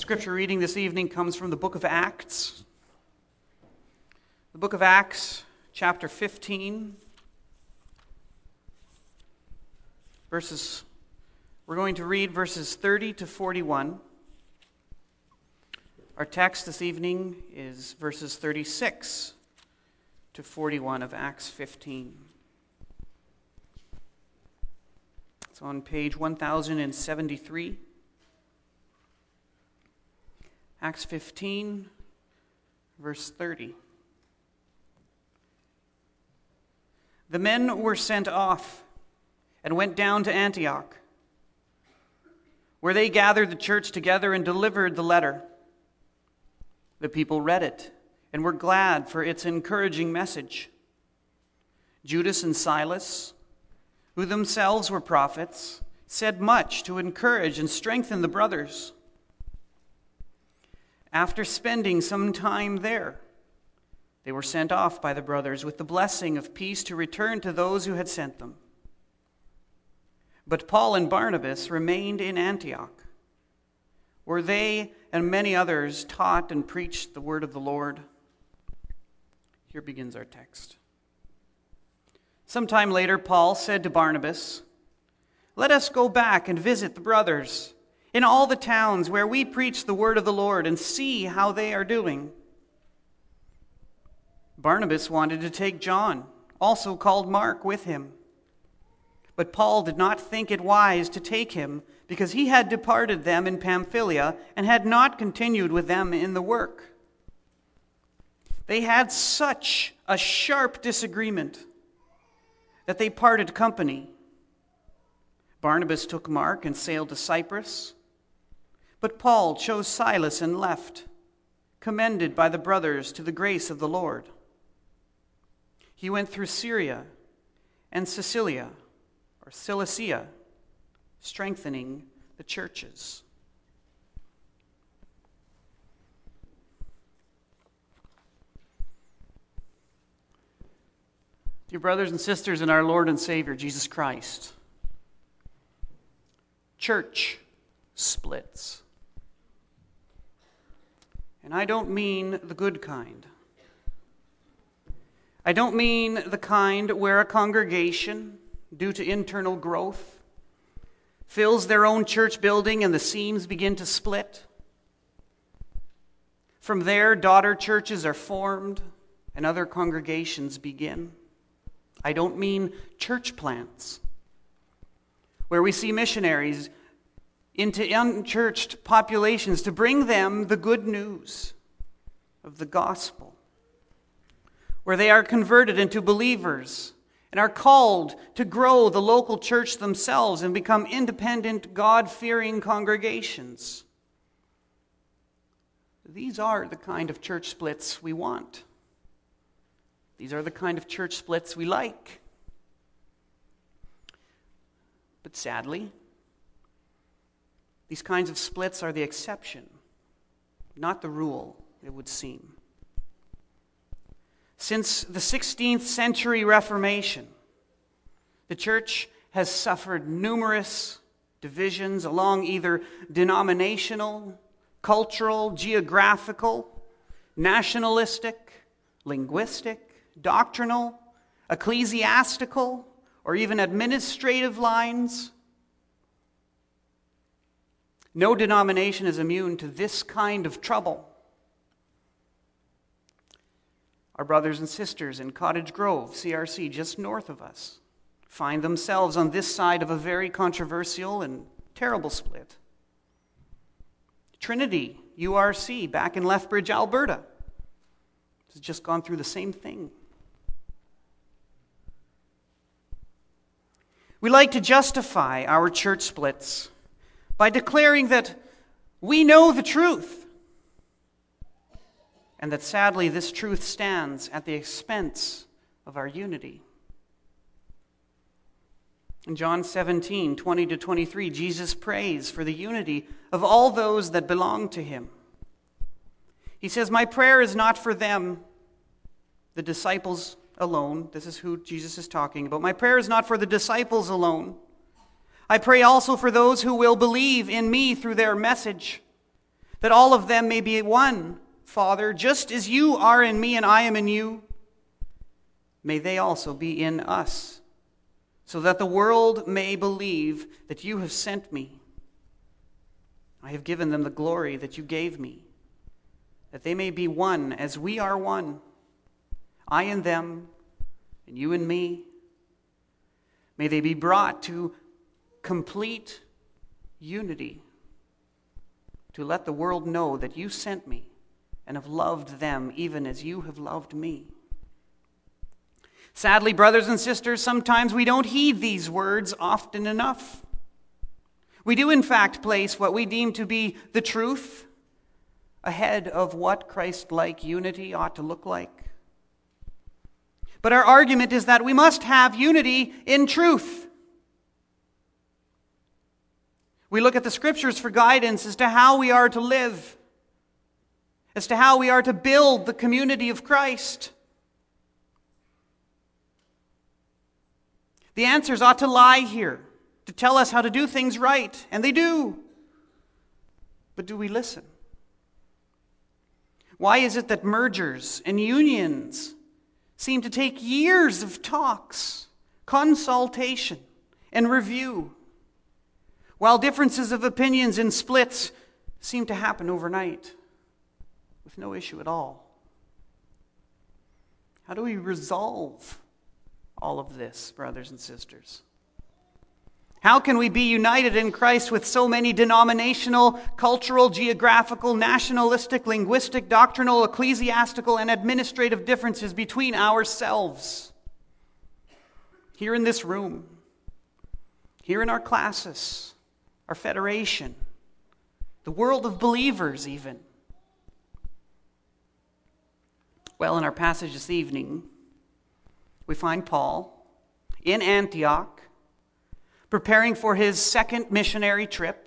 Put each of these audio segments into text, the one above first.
Scripture reading this evening comes from the book of Acts. The book of Acts, chapter 15. We're going to read verses 30 to 41. Our text this evening is verses 36 to 41 of Acts 15. It's on page 1073. Acts 15, verse 30. The men were sent off and went down to Antioch, where they gathered the church together and delivered the letter. The people read it and were glad for its encouraging message. Judas and Silas, who themselves were prophets, said much to encourage and strengthen the brothers. After spending some time there, they were sent off by the brothers with the blessing of peace to return to those who had sent them. But Paul and Barnabas remained in Antioch, where they and many others taught and preached the word of the Lord. Here begins our text. Sometime later, Paul said to Barnabas, "Let us go back and visit the brothers in all the towns where we preach the word of the Lord and see how they are doing." Barnabas wanted to take John, also called Mark, with him. But Paul did not think it wise to take him because he had departed them in Pamphylia and had not continued with them in the work. They had such a sharp disagreement that they parted company. Barnabas took Mark and sailed to Cyprus, but Paul chose Silas and left, commended by the brothers to the grace of the Lord. He went through Syria and Cilicia, strengthening the churches. Dear brothers and sisters in our Lord and Savior, Jesus Christ, church splits. And I don't mean the good kind. I don't mean the kind where a congregation, due to internal growth, fills their own church building and the seams begin to split. From there, daughter churches are formed and other congregations begin. I don't mean church plants, where we see missionaries into unchurched populations to bring them the good news of the gospel, where they are converted into believers and are called to grow the local church themselves and become independent, God-fearing congregations. These are the kind of church splits we want. These are the kind of church splits we like. But sadly, these kinds of splits are the exception, not the rule, it would seem. Since the 16th century Reformation, the church has suffered numerous divisions along either denominational, cultural, geographical, nationalistic, linguistic, doctrinal, ecclesiastical, or even administrative lines. No denomination is immune to this kind of trouble. Our brothers and sisters in Cottage Grove, CRC, just north of us, find themselves on this side of a very controversial and terrible split. Trinity, URC, back in Lethbridge, Alberta, has just gone through the same thing. We like to justify our church splits by declaring that we know the truth, and that sadly this truth stands at the expense of our unity. In John 17, 20 to 23, Jesus prays for the unity of all those that belong to him. He says, "My prayer is not for them," the disciples alone. This is who Jesus is talking about. "My prayer is not for the disciples alone. I pray also for those who will believe in me through their message, that all of them may be one, Father, just as you are in me and I am in you. May they also be in us, so that the world may believe that you have sent me. I have given them the glory that you gave me, that they may be one as we are one, I and them, and you and me. May they be brought to complete unity, to let the world know that you sent me and have loved them even as you have loved me. Sadly, brothers and sisters, sometimes we don't heed these words often enough. We do, in fact, place what we deem to be the truth ahead of what Christ-like unity ought to look like. But our argument is that we must have unity in truth. We look at the Scriptures for guidance as to how we are to live, as to how we are to build the community of Christ. The answers ought to lie here, to tell us how to do things right, and they do. But do we listen? Why is it that mergers and unions seem to take years of talks, consultation, and review, while differences of opinions and splits seem to happen overnight with no issue at all? How do we resolve all of this, brothers and sisters? How can we be united in Christ with so many denominational, cultural, geographical, nationalistic, linguistic, doctrinal, ecclesiastical, and administrative differences between ourselves? Here in this room, here in our classes, our federation, the world of believers even. Well, in our passage this evening, we find Paul in Antioch, preparing for his second missionary trip.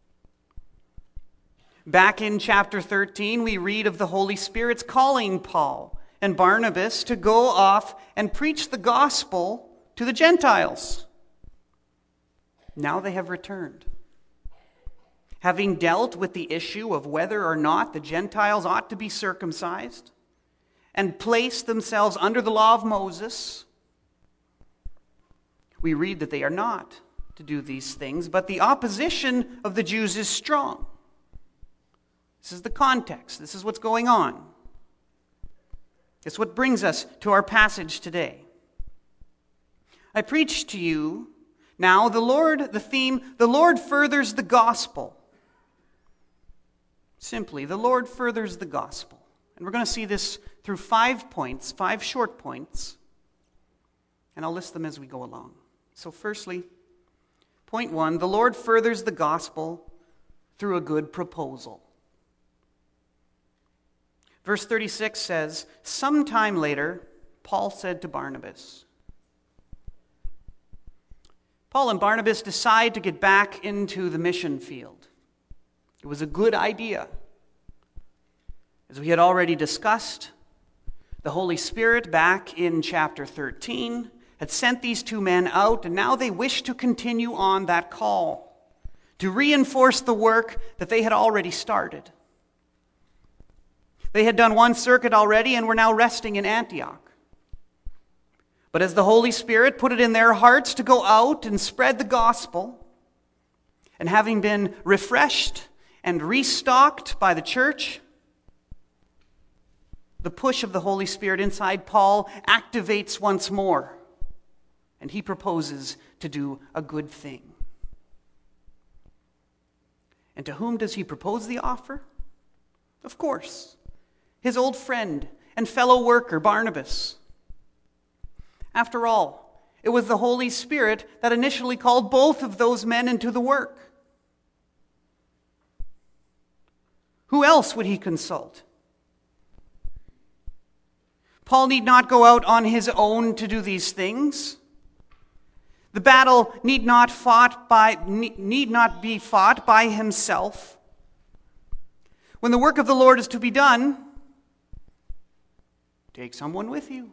Back in chapter 13, we read of the Holy Spirit's calling Paul and Barnabas to go off and preach the gospel to the Gentiles. Now they have returned, having dealt with the issue of whether or not the Gentiles ought to be circumcised and placed themselves under the law of Moses. We read that they are not to do these things, but the opposition of the Jews is strong. This is the context. This is what's going on. It's what brings us to our passage today. I preach to you now the theme, the Lord furthers the gospel. Simply, the Lord furthers the gospel. And we're going to see this through 5 points, 5 short points, and I'll list them as we go along. So firstly, point 1, the Lord furthers the gospel through a good proposal. Verse 36 says, "Sometime later, Paul said to Barnabas." Paul and Barnabas decide to get back into the mission field. It was a good idea. As we had already discussed, the Holy Spirit back in chapter 13 had sent these two men out, and now they wish to continue on that call, to reinforce the work that they had already started. They had done one circuit already and were now resting in Antioch. But as the Holy Spirit put it in their hearts to go out and spread the gospel, and having been refreshed and restocked by the church, the push of the Holy Spirit inside Paul activates once more, and he proposes to do a good thing. And to whom does he propose the offer? Of course, his old friend and fellow worker, Barnabas. After all, it was the Holy Spirit that initially called both of those men into the work. Who else would he consult? Paul need not go out on his own to do these things. The battle need not be fought by himself. When the work of the Lord is to be done, take someone with you.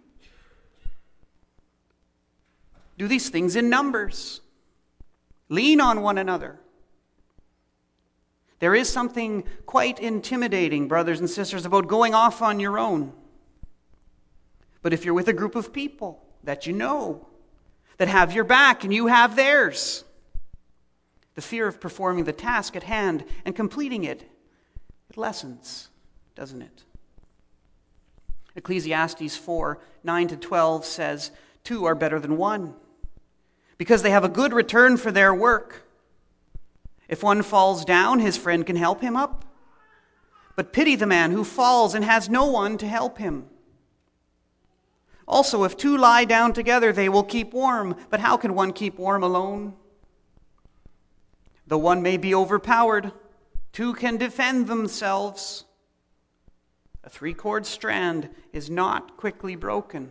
Do these things in numbers. Lean on one another. There is something quite intimidating, brothers and sisters, about going off on your own. But if you're with a group of people that you know, that have your back and you have theirs, the fear of performing the task at hand and completing it lessens, doesn't it? Ecclesiastes 4:9-12 says, 2 are better than 1, because they have a good return for their work. If one falls down, his friend can help him up. But pity the man who falls and has no one to help him. Also, if 2 lie down together, they will keep warm. But how can one keep warm alone? Though one may be overpowered, 2 can defend themselves. A 3-cord strand is not quickly broken.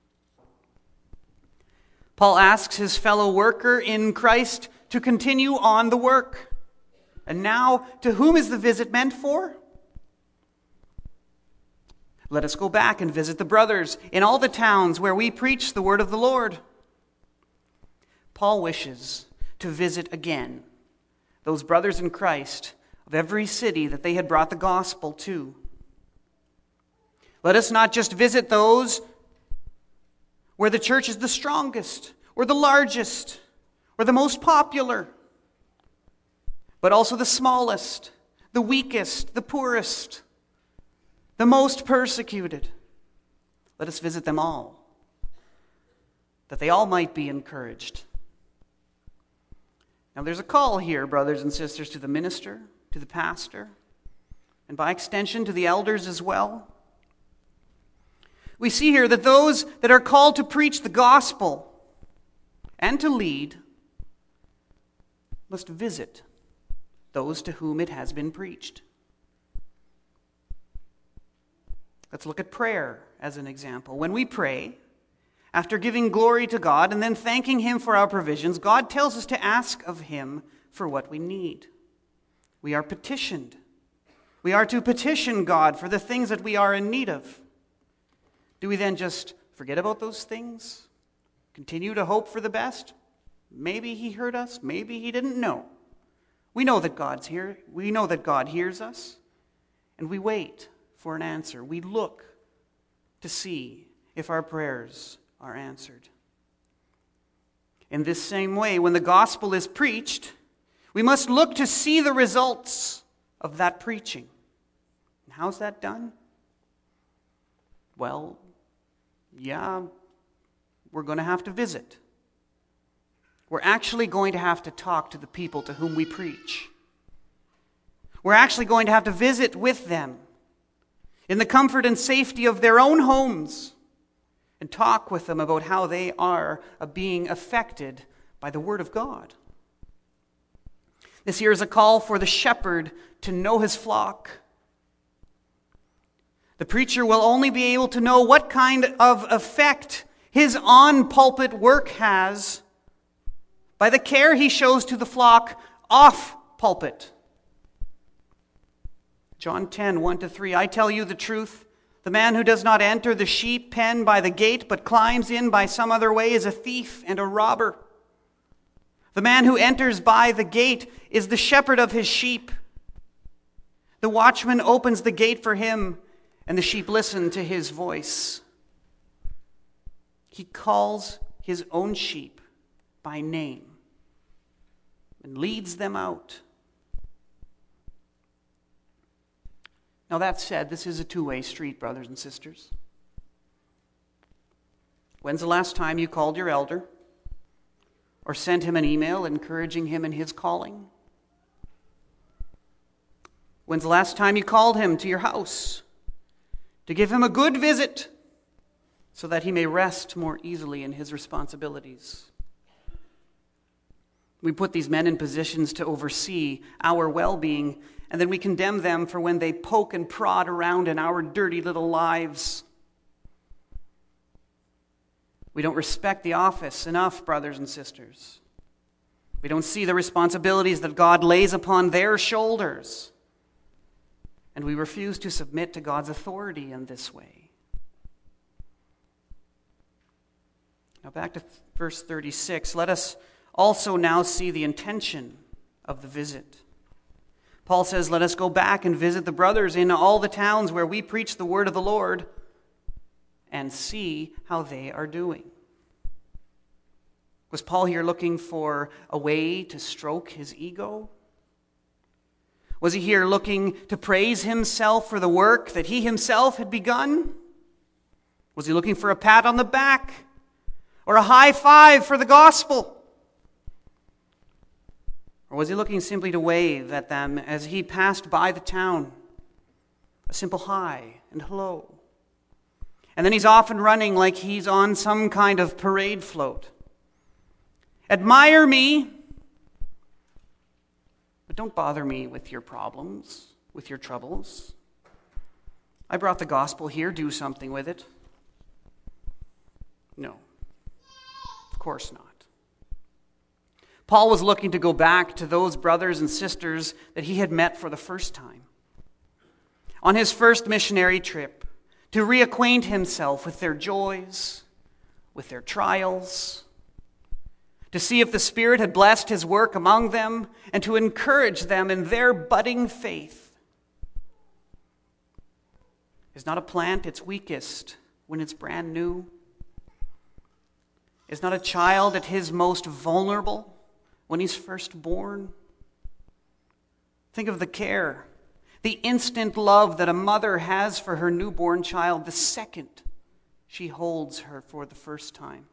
Paul asks his fellow worker in Christ to continue on the work. And now, to whom is the visit meant for? Let us go back and visit the brothers in all the towns where we preach the word of the Lord. Paul wishes to visit again those brothers in Christ of every city that they had brought the gospel to. Let us not just visit those where the church is the strongest, or the largest, or the most popular, but also the smallest, the weakest, the poorest, the most persecuted. Let us visit them all, that they all might be encouraged. Now there's a call here, brothers and sisters, to the minister, to the pastor, and by extension to the elders as well. We see here that those that are called to preach the gospel and to lead must visit those to whom it has been preached. Let's look at prayer as an example. When we pray, after giving glory to God and then thanking Him for our provisions, God tells us to ask of Him for what we need. We are petitioned. We are to petition God for the things that we are in need of. Do we then just forget about those things? Continue to hope for the best? Maybe He heard us, maybe He didn't know. We know that God's here. We know that God hears us, and we wait for an answer. We look to see if our prayers are answered. In this same way, when the gospel is preached, we must look to see the results of that preaching. And how's that done? Well, we're going to have to visit. We're actually going to have to talk to the people to whom we preach. We're actually going to have to visit with them in the comfort and safety of their own homes and talk with them about how they are being affected by the Word of God. This here is a call for the shepherd to know his flock. The preacher will only be able to know what kind of effect his on-pulpit work has by the care he shows to the flock off-pulpit. John 10, 1-3, I tell you the truth, the man who does not enter the sheep pen by the gate, but climbs in by some other way is a thief and a robber. The man who enters by the gate is the shepherd of his sheep. The watchman opens the gate for him, and the sheep listen to his voice. He calls his own sheep by name and leads them out. Now that said, this is a two-way street, brothers and sisters. When's the last time you called your elder or sent him an email encouraging him in his calling? When's the last time you called him to your house to give him a good visit so that he may rest more easily in his responsibilities? We put these men in positions to oversee our well-being, and then we condemn them for when they poke and prod around in our dirty little lives. We don't respect the office enough, brothers and sisters. We don't see the responsibilities that God lays upon their shoulders. And we refuse to submit to God's authority in this way. Now back to verse 36. Let us also now see the intention of the visit. Paul says, let us go back and visit the brothers in all the towns where we preach the word of the Lord and see how they are doing. Was Paul here looking for a way to stroke his ego? Was he here looking to praise himself for the work that he himself had begun? Was he looking for a pat on the back or a high five for the gospel? Or was he looking simply to wave at them as he passed by the town? A simple hi and hello. And then he's off and running like he's on some kind of parade float. Admire me, but don't bother me with your problems, with your troubles. I brought the gospel here, do something with it. No, of course not. Paul was looking to go back to those brothers and sisters that he had met for the first time. On his first missionary trip, to reacquaint himself with their joys, with their trials, to see if the Spirit had blessed his work among them, and to encourage them in their budding faith. Is not a plant its weakest when it's brand new? Is not a child at his most vulnerable when he's first born? Think of the care, the instant love that a mother has for her newborn child the second she holds her for the first time.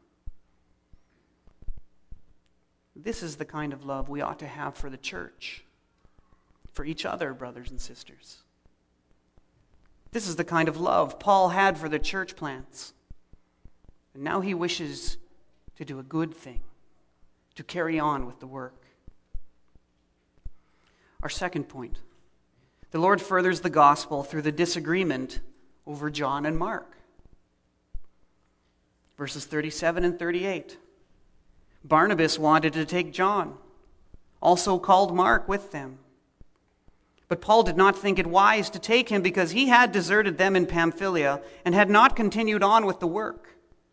This is the kind of love we ought to have for the church, for each other, brothers and sisters. This is the kind of love Paul had for the church plants. And now he wishes to do a good thing, to carry on with the work. Our second point, the Lord furthers the gospel through the disagreement over John and Mark. Verses 37 and 38. Barnabas wanted to take John, also called Mark, with them. But Paul did not think it wise to take him because he had deserted them in Pamphylia and had not continued on with the work.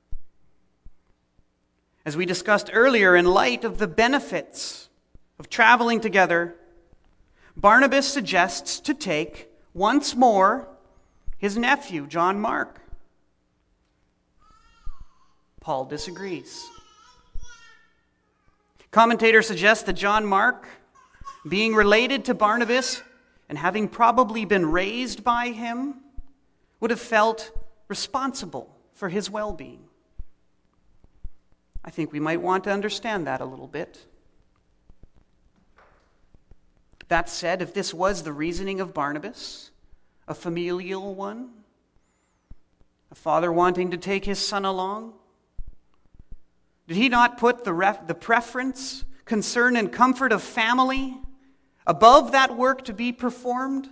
As we discussed earlier, in light of the benefits of traveling together, Barnabas suggests to take once more his nephew, John Mark. Paul disagrees. Commentators suggest that John Mark, being related to Barnabas and having probably been raised by him, would have felt responsible for his well-being. I think we might want to understand that a little bit. That said, if this was the reasoning of Barnabas, a familial one, a father wanting to take his son along, did he not put the preference, concern, and comfort of family above that work to be performed?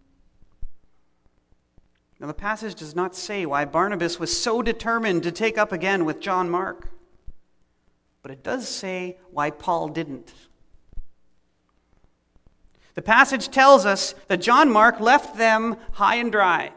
Now, the passage does not say why Barnabas was so determined to take up again with John Mark, but it does say why Paul didn't. The passage tells us that John Mark left them high and dry.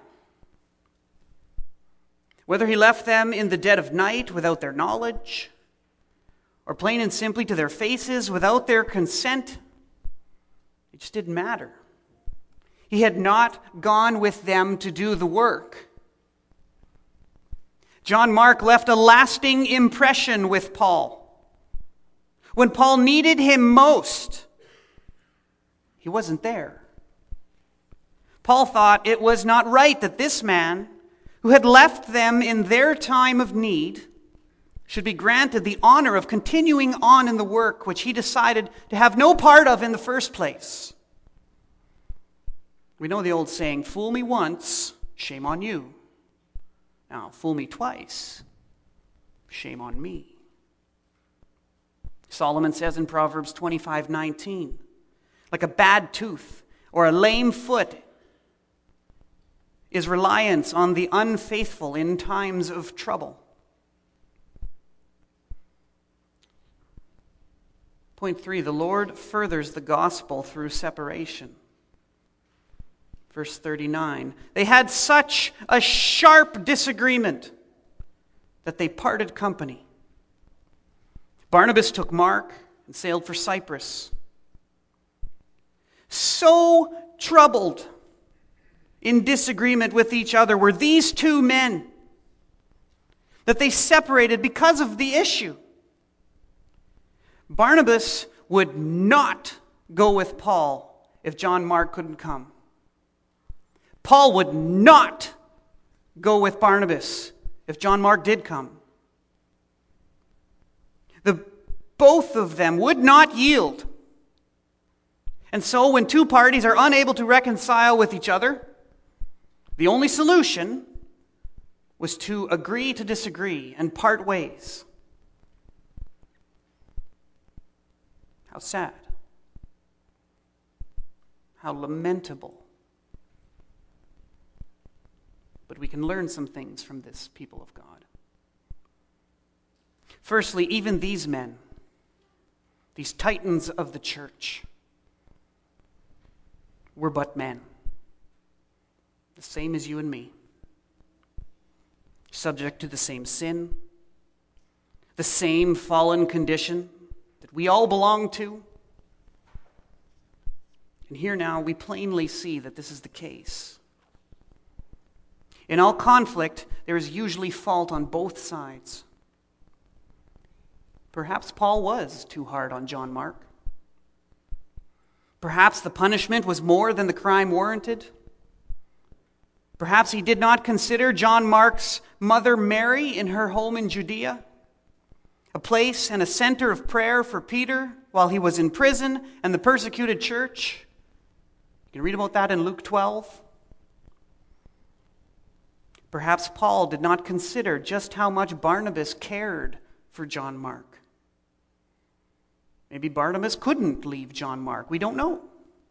Whether he left them in the dead of night without their knowledge, or plain and simply to their faces without their consent, it just didn't matter. He had not gone with them to do the work. John Mark left a lasting impression with Paul. When Paul needed him most, he wasn't there. Paul thought it was not right that this man, who had left them in their time of need, should be granted the honor of continuing on in the work which he decided to have no part of in the first place. We know the old saying, fool me once, shame on you. Now, fool me twice, shame on me. Solomon says in Proverbs 25:19, like a bad tooth or a lame foot is reliance on the unfaithful in times of trouble. Point 3, the Lord furthers the gospel through separation. Verse 39, they had such a sharp disagreement that they parted company. Barnabas took Mark and sailed for Cyprus. So troubled in disagreement with each other were these two men that they separated because of the issue. Barnabas would not go with Paul if John Mark couldn't come. Paul would not go with Barnabas if John Mark did come. Both of them would not yield. And so when two parties are unable to reconcile with each other, the only solution was to agree to disagree and part ways. How sad. How lamentable. But we can learn some things from this people of God. Firstly, even these men, these titans of the church, were but men, the same as you and me, subject to the same sin, the same fallen condition that we all belong to. And here now we plainly see that this is the case. In all conflict, there is usually fault on both sides. Perhaps Paul was too hard on John Mark. Perhaps the punishment was more than the crime warranted. Perhaps he did not consider John Mark's mother Mary in her home in Judea a place and a center of prayer for Peter while he was in prison and the persecuted church. You can read about that in Luke 12. Perhaps Paul did not consider just how much Barnabas cared for John Mark. Maybe Barnabas couldn't leave John Mark. We don't know.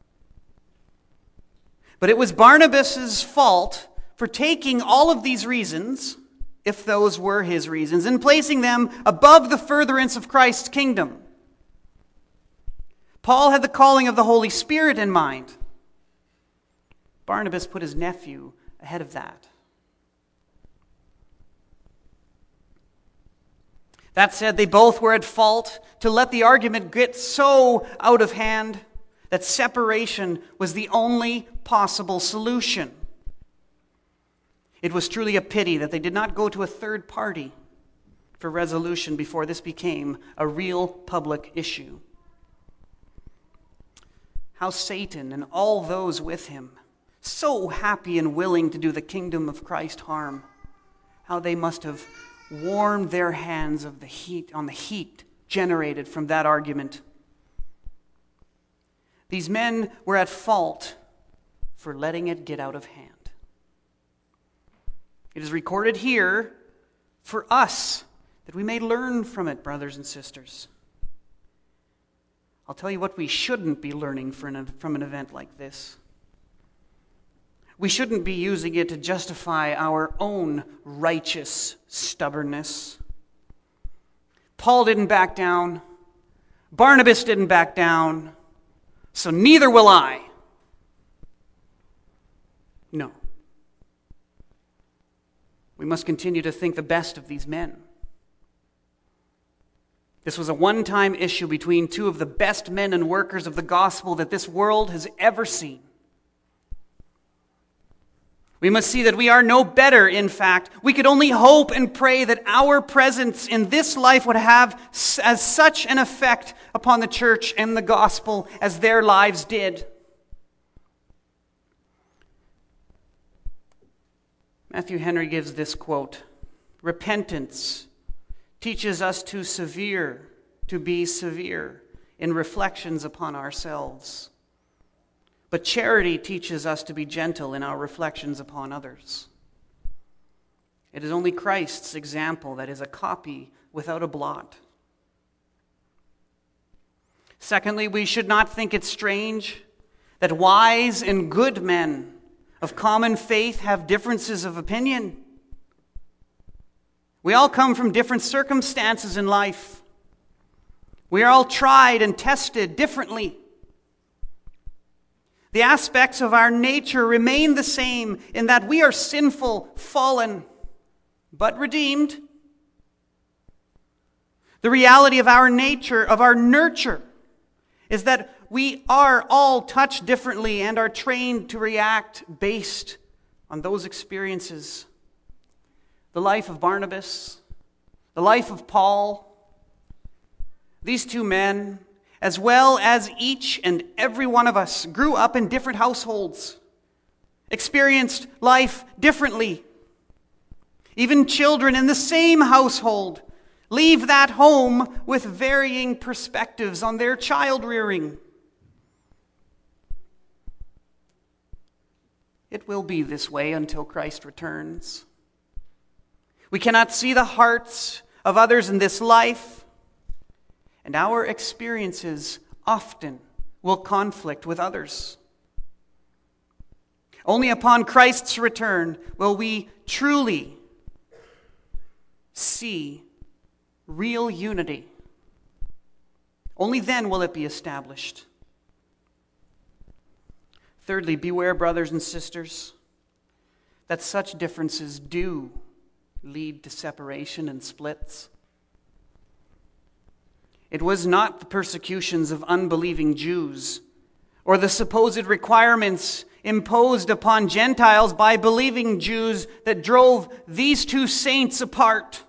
But it was Barnabas' fault for taking all of these reasons, if those were his reasons, and placing them above the furtherance of Christ's kingdom. Paul had the calling of the Holy Spirit in mind. Barnabas put his nephew ahead of that. That said, they both were at fault to let the argument get so out of hand that separation was the only possible solution. It was truly a pity that they did not go to a third party for resolution before this became a real public issue. How Satan and all those with him, so happy and willing to do the kingdom of Christ harm, how they must have warmed their hands on the heat generated from that argument. These men were at fault for letting it get out of hand. It is recorded here for us that we may learn from it, brothers and sisters. I'll tell you what we shouldn't be learning from an event like this. We shouldn't be using it to justify our own righteous stubbornness. Paul didn't back down. Barnabas didn't back down. So neither will I. No. We must continue to think the best of these men. This was a one-time issue between two of the best men and workers of the gospel that this world has ever seen. We must see that we are no better, in fact. We could only hope and pray that our presence in this life would have as such an effect upon the church and the gospel as their lives did. Matthew Henry gives this quote: "Repentance teaches us to be severe in reflections upon ourselves. But charity teaches us to be gentle in our reflections upon others. It is only Christ's example that is a copy without a blot." Secondly, we should not think it strange that wise and good men of common faith have differences of opinion. We all come from different circumstances in life. We are all tried and tested differently. The aspects of our nature remain the same in that we are sinful, fallen, but redeemed. The reality of our nature, of our nurture, is that we are all touched differently and are trained to react based on those experiences. The life of Barnabas, the life of Paul, these two men, as well as each and every one of us, grew up in different households, experienced life differently. Even children in the same household leave that home with varying perspectives on their child rearing. It will be this way until Christ returns. We cannot see the hearts of others in this life, and our experiences often will conflict with others. Only upon Christ's return will we truly see real unity. Only then will it be established. Thirdly, beware, brothers and sisters, that such differences do lead to separation and splits. It was not the persecutions of unbelieving Jews or the supposed requirements imposed upon Gentiles by believing Jews that drove these two saints apart.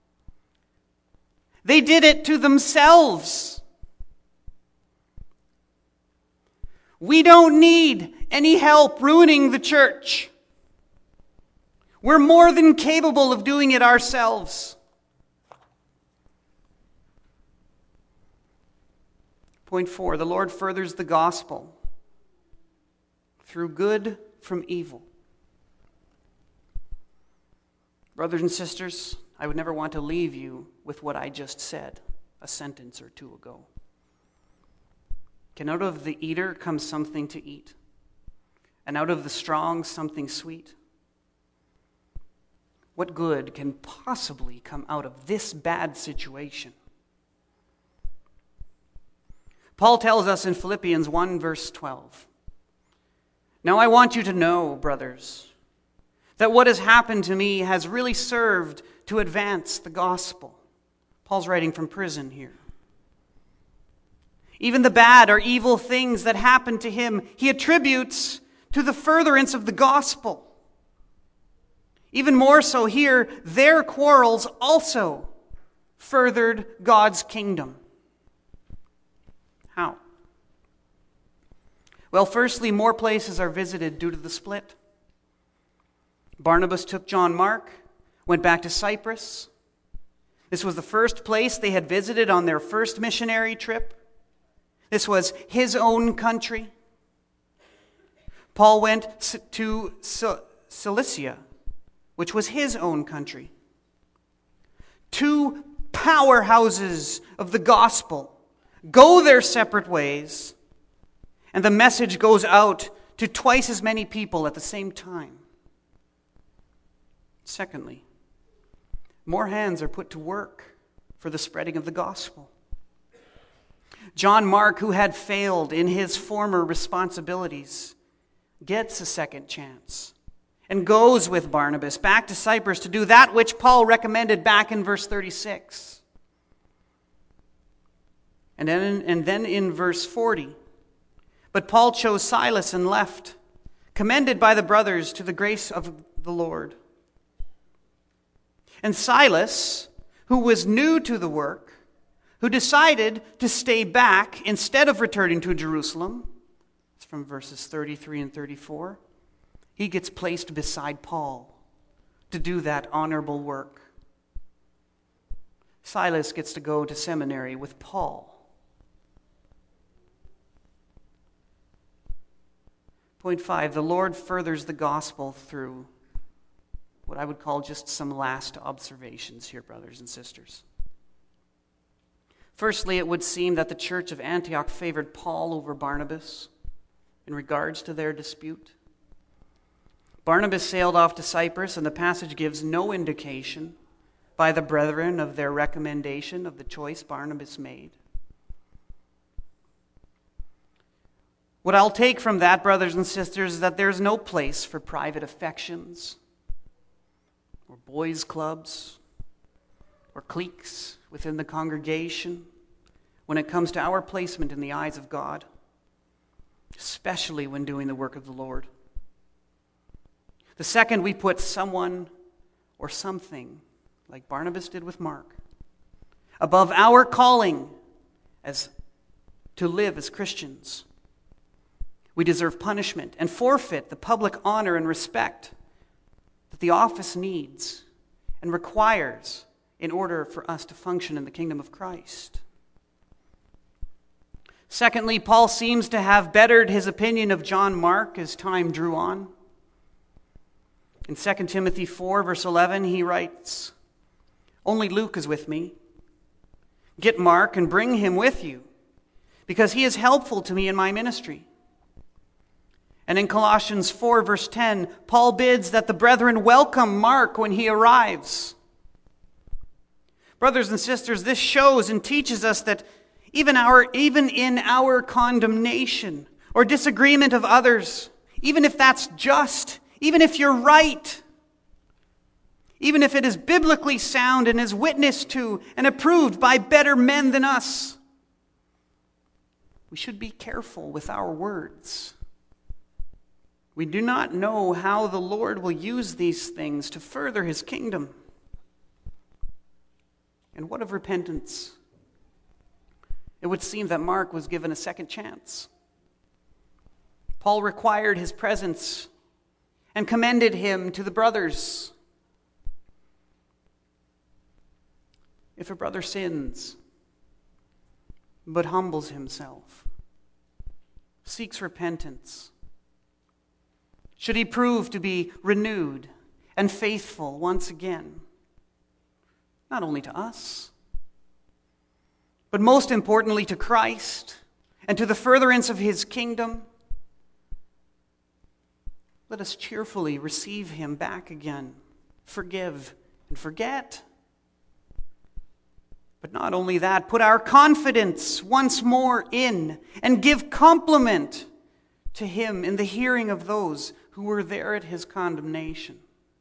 They did it to themselves. We don't need any help ruining the church. We're more than capable of doing it ourselves. Point 4, the Lord furthers the gospel through good from evil. Brothers and sisters, I would never want to leave you with what I just said a sentence or two ago. Can out of the eater come something to eat, and out of the strong something sweet? What good can possibly come out of this bad situation? Paul tells us in Philippians 1 verse 12, "Now I want you to know, brothers, that what has happened to me has really served to advance the gospel." Paul's writing from prison here. Even the bad or evil things that happened to him, he attributes to the furtherance of the gospel. Even more so here, their quarrels also furthered God's kingdom. How? Well, firstly, more places are visited due to the split. Barnabas took John Mark, went back to Cyprus. This was the first place they had visited on their first missionary trip. This was his own country. Paul went to Cilicia, which was his own country. Two powerhouses of the gospel go their separate ways, and the message goes out to twice as many people at the same time. Secondly, more hands are put to work for the spreading of the gospel. John Mark, who had failed in his former responsibilities, gets a second chance and goes with Barnabas back to Cyprus to do that which Paul recommended back in verse 36. And then in verse 40, "But Paul chose Silas and left, commended by the brothers to the grace of the Lord." And Silas, who was new to the work, who decided to stay back instead of returning to Jerusalem, it's from verses 33 and 34, he gets placed beside Paul to do that honorable work. Silas gets to go to seminary with Paul. Point 5, the Lord furthers the gospel through what I would call just some last observations here, brothers and sisters. Firstly, it would seem that the church of Antioch favored Paul over Barnabas in regards to their dispute. Barnabas sailed off to Cyprus, and the passage gives no indication by the brethren of their recommendation of the choice Barnabas made. What I'll take from that, brothers and sisters, is that there's no place for private affections or boys' clubs or cliques within the congregation when it comes to our placement in the eyes of God. especially when doing the work of the Lord. The second, we put someone or something, like Barnabas did with Mark, above our calling as to live as Christians. We deserve punishment and forfeit the public honor and respect that the office needs and requires in order for us to function in the kingdom of Christ. Secondly, Paul seems to have bettered his opinion of John Mark as time drew on. In 2 Timothy 4, verse 11, he writes, "Only Luke is with me. Get Mark and bring him with you, because he is helpful to me in my ministry." And in Colossians 4, verse 10, Paul bids that the brethren welcome Mark when he arrives. Brothers and sisters, this shows and teaches us that even in our condemnation or disagreement of others, even if that's just, even if you're right, even if it is biblically sound and is witnessed to and approved by better men than us, we should be careful with our words. We do not know how the Lord will use these things to further his kingdom. And what of repentance? It would seem that Mark was given a second chance. Paul required his presence and commended him to the brothers. If a brother sins, but humbles himself, seeks repentance, should he prove to be renewed and faithful once again, not only to us, but most importantly to Christ and to the furtherance of his kingdom, let us cheerfully receive him back again, forgive and forget. But not only that, put our confidence once more in and give compliment to him in the hearing of those who were there at his condemnation.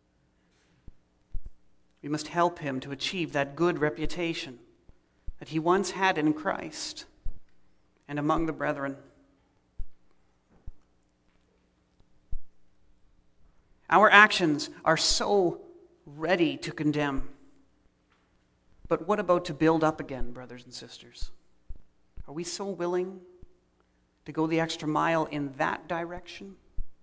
We must help him to achieve that good reputation that he once had in Christ and among the brethren. Our actions are so ready to condemn. But what about to build up again, brothers and sisters? Are we so willing to go the extra mile in that direction?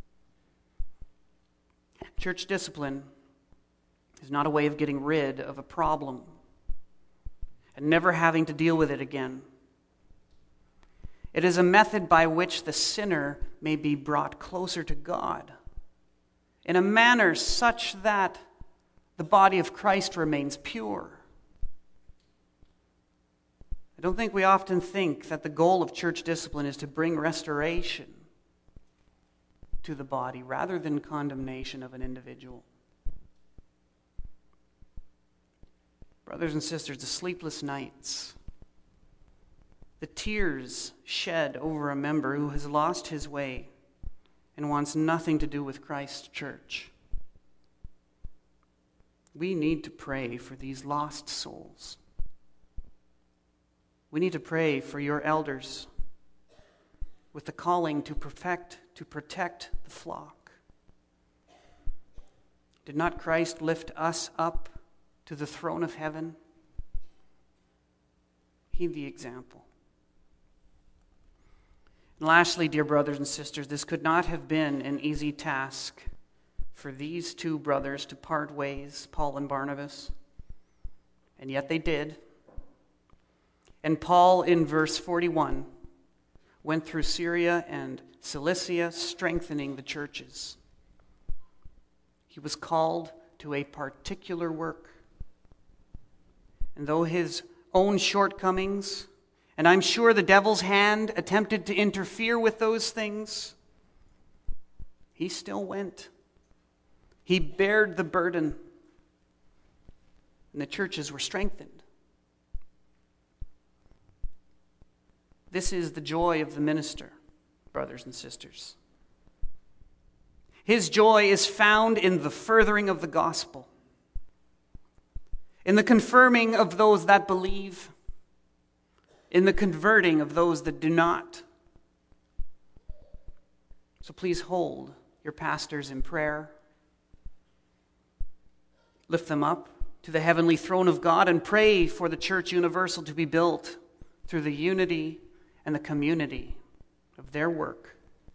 Church discipline is not a way of getting rid of a problem and never having to deal with it again. It is a method by which the sinner may be brought closer to God in a manner such that the body of Christ remains pure. I don't think we often think that the goal of church discipline is to bring restoration to the body rather than condemnation of an individual. Brothers and sisters, the sleepless nights, the tears shed over a member who has lost his way and wants nothing to do with Christ's church. We need to pray for these lost souls. We need to pray for your elders with the calling to protect the flock. Did not Christ lift us up to the throne of heaven? Heed the example. And lastly, dear brothers and sisters, this could not have been an easy task for these two brothers to part ways, Paul and Barnabas. And yet they did. And Paul, in verse 41, went through Syria and Cilicia, strengthening the churches. He was called to a particular work. And though his own shortcomings, and I'm sure the devil's hand attempted to interfere with those things, he still went. He bared the burden, and the churches were strengthened. This is the joy of the minister, brothers and sisters. His joy is found in the furthering of the gospel, in the confirming of those that believe, in the converting of those that do not. So please hold your pastors in prayer. Lift them up to the heavenly throne of God and pray for the Church Universal to be built through the unity and the community of their work.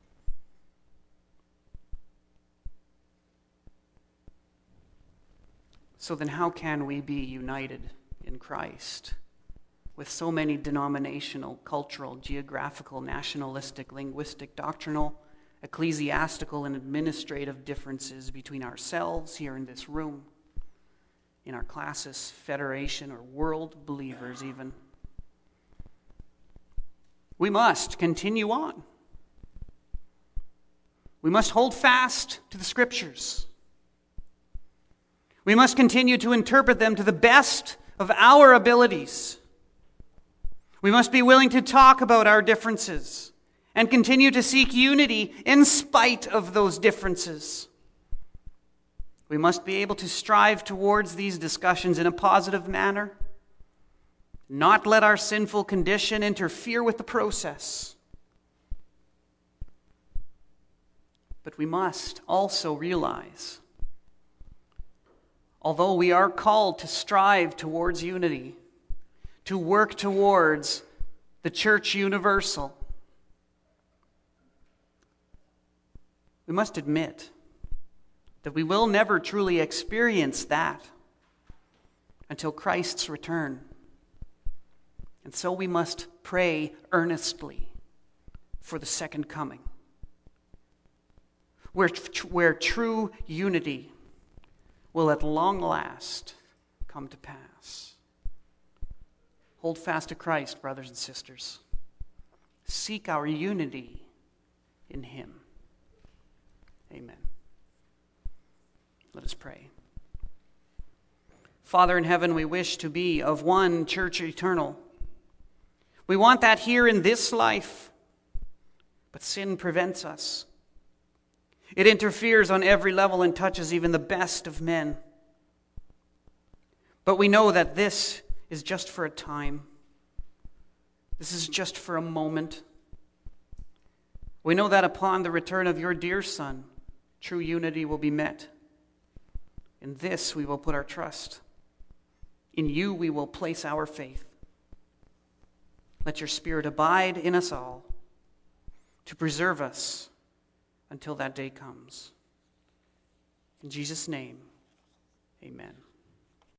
So then how can we be united in Christ with so many denominational, cultural, geographical, nationalistic, linguistic, doctrinal, ecclesiastical, and administrative differences between ourselves here in this room, in our classis, federation, or world believers even? We must continue on. We must hold fast to the Scriptures. We must continue to interpret them to the best of our abilities. We must be willing to talk about our differences and continue to seek unity in spite of those differences. We must be able to strive towards these discussions in a positive manner, not let our sinful condition interfere with the process. But we must also realize, although we are called to strive towards unity, to work towards the Church Universal, we must admit that we will never truly experience that until Christ's return. And so we must pray earnestly for the second coming, where true unity will at long last come to pass. Hold fast to Christ, brothers and sisters. Seek our unity in Him. Amen. Let us pray. Father in heaven, we wish to be of one church eternal. We want that here in this life, but sin prevents us. It interferes on every level and touches even the best of men. But we know that this is just for a time. This is just for a moment. We know that upon the return of your dear Son, true unity will be met. In this we will put our trust. In you we will place our faith. Let your Spirit abide in us all to preserve us until that day comes. In Jesus' name, amen.